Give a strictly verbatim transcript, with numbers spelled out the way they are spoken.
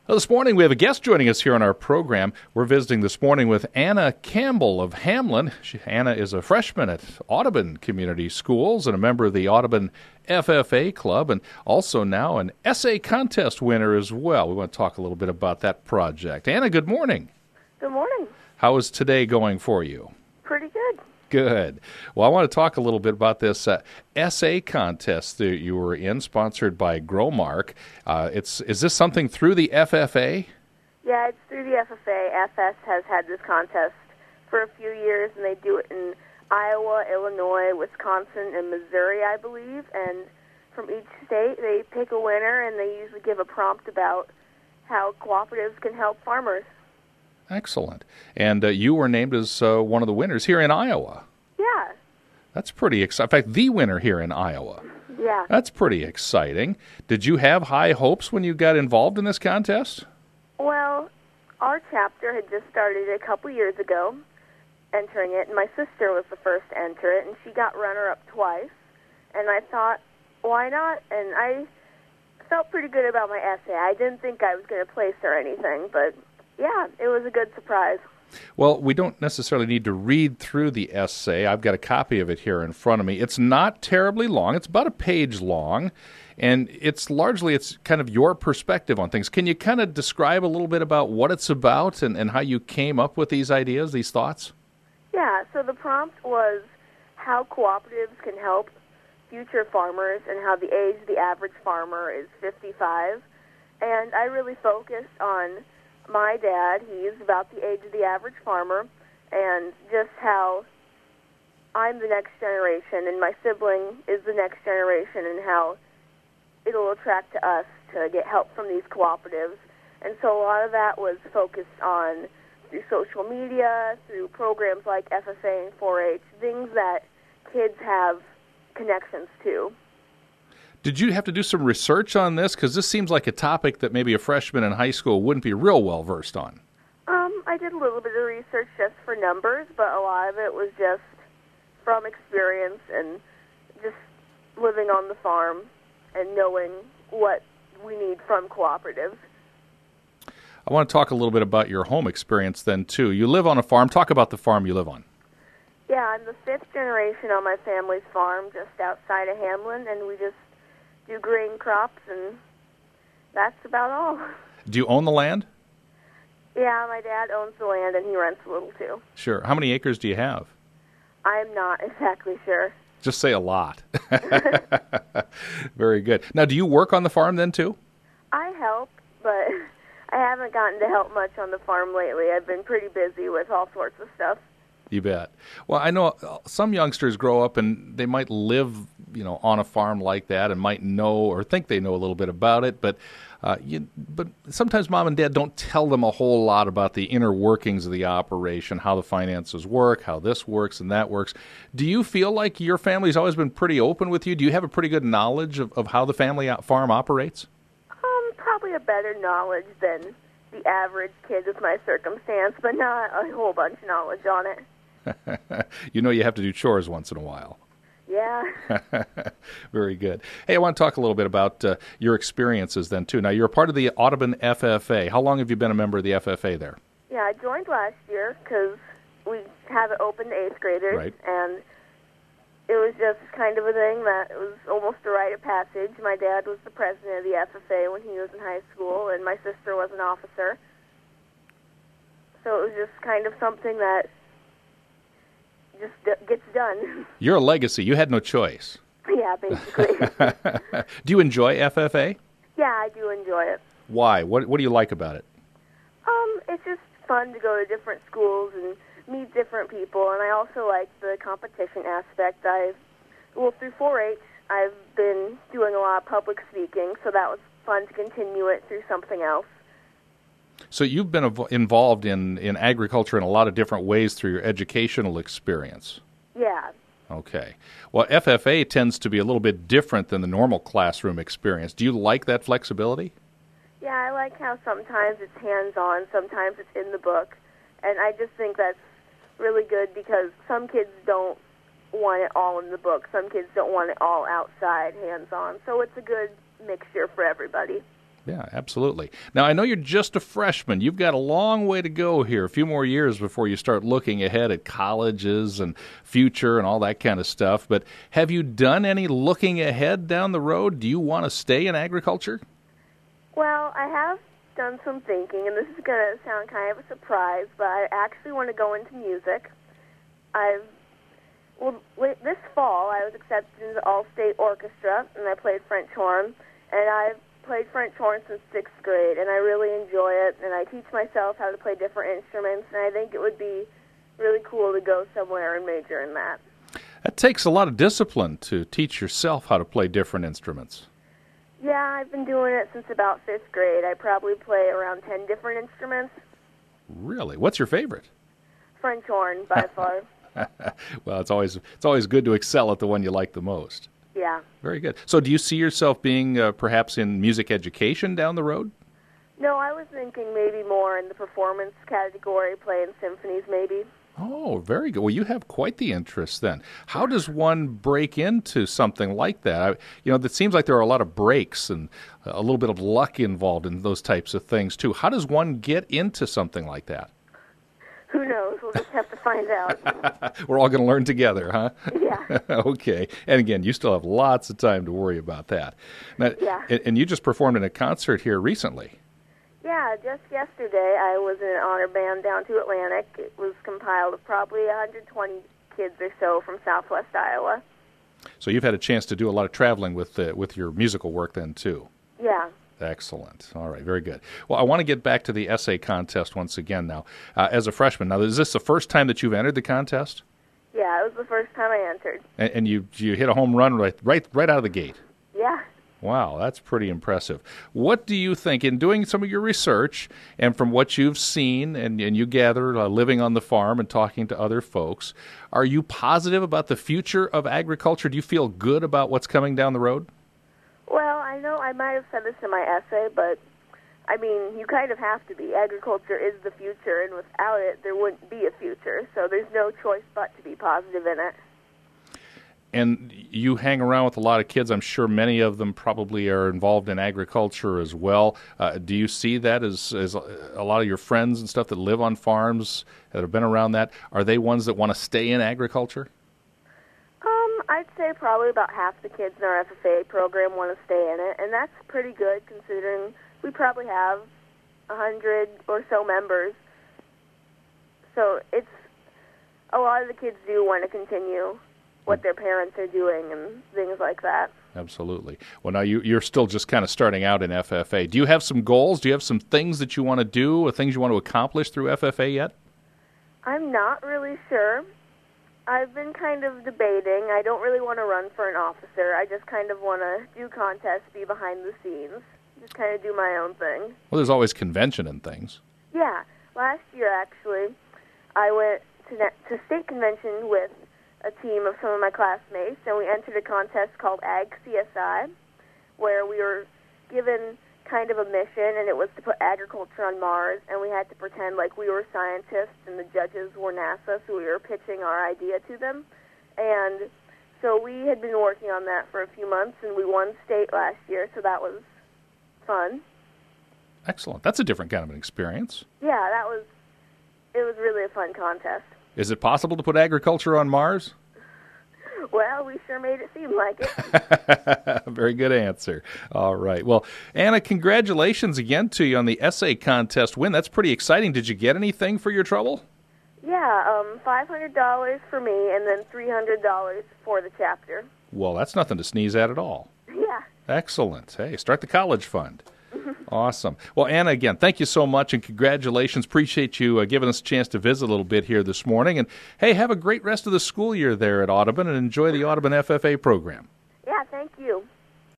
Well, this morning we have a guest joining us here on our program. We're visiting this morning with Anna Campbell of Hamlin. She, Anna is a freshman at Audubon Community Schools and a member of the Audubon F F A Club, and also now an essay contest winner as well. We want to talk a little bit about that project. Anna, good morning. Good morning. How is today going for you? Pretty good. Good. Well, I want to talk a little bit about this uh, essay contest that you were in, sponsored by Growmark. Uh, it's is this something through the F F A? Yeah, it's through the F F A. F S has had this contest for a few years, and they do it in Iowa, Illinois, Wisconsin, and Missouri, I believe. And from each state, they pick a winner, and they usually give a prompt about how cooperatives can help farmers. Excellent. And uh, you were named as uh, one of the winners here in Iowa. Yeah. That's pretty exciting. In fact, the winner here in Iowa. Yeah. That's pretty exciting. Did you have high hopes when you got involved in this contest? Well, our chapter had just started a couple years ago entering it, and my sister was the first to enter it, and she got runner-up twice. And I thought, why not? And I felt pretty good about my essay. I didn't think I was going to place or anything, but yeah, it was a good surprise. Well, we don't necessarily need to read through the essay. I've got a copy of it here in front of me. It's not terribly long. It's about a page long, and it's largely it's kind of your perspective on things. Can you kind of describe a little bit about what it's about and, and how you came up with these ideas, these thoughts? Yeah, so the prompt was how cooperatives can help future farmers and how the age of the average farmer is fifty-five. And I really focused on my dad. He's about the age of the average farmer, and just how I'm the next generation and my sibling is the next generation, and how it'll attract to us to get help from these cooperatives. And so a lot of that was focused on through social media, through programs like F F A and four H, things that kids have connections to. Did you have to do some research on this? Because this seems like a topic that maybe a freshman in high school wouldn't be real well versed on. Um, I did a little bit of research just for numbers, but a lot of it was just from experience and just living on the farm and knowing what we need from cooperatives. I want to talk a little bit about your home experience then, too. You live on a farm. Talk about the farm you live on. Yeah, I'm the fifth generation on my family's farm just outside of Hamlin, and we just do grain crops, and that's about all. Do you own the land? Yeah, my dad owns the land, and he rents a little, too. Sure. How many acres do you have? I'm not exactly sure. Just say a lot. Very good. Now, do you work on the farm then, too? I help, but I haven't gotten to help much on the farm lately. I've been pretty busy with all sorts of stuff. You bet. Well, I know some youngsters grow up and they might live, you know, on a farm like that and might know or think they know a little bit about it, but uh, you, but sometimes mom and dad don't tell them a whole lot about the inner workings of the operation, how the finances work, how this works and that works. Do you feel like your family's always been pretty open with you? Do you have a pretty good knowledge of, of how the family farm operates? Um, probably a better knowledge than the average kid with my circumstance, but not a whole bunch of knowledge on it. You know you have to do chores once in a while. Yeah. Very good. Hey, I want to talk a little bit about uh, your experiences then, too. Now, you're a part of the Audubon F F A. How long have you been a member of the F F A there? Yeah, I joined last year because we have it open to eighth graders, right. And it was just kind of a thing that it was almost a rite of passage. My dad was the president of the F F A when he was in high school, and my sister was an officer. So it was just kind of something that just d- gets done. You're a legacy. You had no choice. Yeah, basically. Do you enjoy F F A? Yeah, I do enjoy it. Why? What What do you like about it? Um, it's just fun to go to different schools and meet different people, and I also like the competition aspect. I've, well, through four H, I've been doing a lot of public speaking, so that was fun to continue it through something else. So you've been ev- involved in, in agriculture in a lot of different ways through your educational experience. Yeah. Okay. Well, F F A tends to be a little bit different than the normal classroom experience. Do you like that flexibility? Yeah, I like how sometimes it's hands-on, sometimes it's in the book, and I just think that's really good because some kids don't want it all in the book. Some kids don't want it all outside, hands-on. So it's a good mixture for everybody. Yeah, absolutely. Now, I know you're just a freshman. You've got a long way to go here, a few more years before you start looking ahead at colleges and future and all that kind of stuff. But have you done any looking ahead down the road? Do you want to stay in agriculture? Well, I have done some thinking, and this is going to sound kind of a surprise, but I actually want to go into music. I've well, wait, this fall I was accepted into the All-State Orchestra, and I played French horn, and I've played French horn since sixth grade, and I really enjoy it, and I teach myself how to play different instruments, and I think it would be really cool to go somewhere and major in that. That takes a lot of discipline to teach yourself how to play different instruments. Yeah, I've been doing it since about fifth grade. I probably play around ten different instruments. Really? What's your favorite? French horn, by far. Well, it's always it's always good to excel at the one you like the most. Yeah. Very good. So do you see yourself being uh, perhaps in music education down the road? No, I was thinking maybe more in the performance category, playing symphonies maybe. Oh, very good. Well, you have quite the interest then. How does one break into something like that? I, you know, it seems like there are a lot of breaks and a little bit of luck involved in those types of things, too. How does one get into something like that? Who knows? We'll just have to find out. We're all going to learn together, huh? Yeah. Okay. And again, you still have lots of time to worry about that. Now, yeah. And you just performed in a concert here recently. Yeah, just yesterday I was in an honor band down to Atlantic. It was compiled of probably one hundred twenty kids or so from southwest Iowa. So you've had a chance to do a lot of traveling with uh, with your musical work then, too. Yeah. Excellent. All right, very good. Well, I want to get back to the essay contest once again now. Uh, as a freshman, now, is this the first time that you've entered the contest? Yeah, it was the first time I entered. And, and you you hit a home run right, right, right out of the gate. Yeah. Wow, that's pretty impressive. What do you think, in doing some of your research and from what you've seen and, and you gather uh, living on the farm and talking to other folks, are you positive about the future of agriculture? Do you feel good about what's coming down the road? Well, I know I might have said this in my essay, but, I mean, you kind of have to be. Agriculture is the future, and without it, there wouldn't be a future. So there's no choice but to be positive in it. And you hang around with a lot of kids. I'm sure many of them probably are involved in agriculture as well. Uh, do you see that as, as a lot of your friends and stuff that live on farms that have been around that, are they ones that want to stay in agriculture? Um, I'd say probably about half the kids in our F F A program want to stay in it, and that's pretty good considering we probably have a hundred or so members. So it's a lot of the kids do want to continue what their parents are doing and things like that. Absolutely. Well, now you, you're still just kind of starting out in F F A. Do you have some goals? Do you have some things that you want to do or things you want to accomplish through F F A yet? I'm not really sure. I've been kind of debating. I don't really want to run for an officer. I just kind of want to do contests, be behind the scenes, just kind of do my own thing. Well, there's always convention and things. Yeah. Last year, actually, I went to, to state convention with a team of some of my classmates, and we entered a contest called Ag C S I, where we were given kind of a mission, and it was to put agriculture on Mars, and we had to pretend like we were scientists and the judges were NASA, so we were pitching our idea to them. And so we had been working on that for a few months, and we won state last year, so that was fun. Excellent. That's a different kind of an experience. Yeah, that was, it was really a fun contest. Is it possible to put agriculture on Mars? Well, we sure made it seem like it. Very good answer. All right. Well, Anna, congratulations again to you on the essay contest win. That's pretty exciting. Did you get anything for your trouble? Yeah, um, five hundred dollars for me and then three hundred dollars for the chapter. Well, that's nothing to sneeze at at all. Yeah. Excellent. Hey, start the college fund. Awesome. Well, Anna, again, thank you so much and congratulations. Appreciate you uh, giving us a chance to visit a little bit here this morning. And, hey, have a great rest of the school year there at Audubon and enjoy the Audubon F F A program.